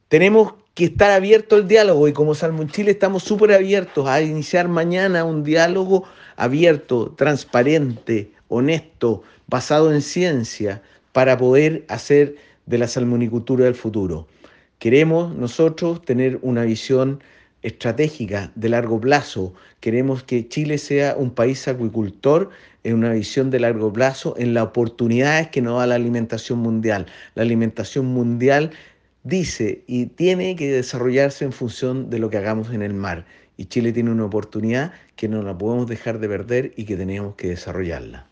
Tenemos que estar abiertos al diálogo y como Salmón Chile estamos súper abiertos a iniciar mañana un diálogo abierto, transparente, honesto, basado en ciencia, para poder hacer de la salmonicultura del futuro. Queremos nosotros tener una visión estratégica de largo plazo. Queremos que Chile sea un país acuicultor en una visión de largo plazo, en las oportunidades que nos da la alimentación mundial. La alimentación mundial dice y tiene que desarrollarse en función de lo que hagamos en el mar. Y Chile tiene una oportunidad que no la podemos dejar de perder y que tenemos que desarrollarla.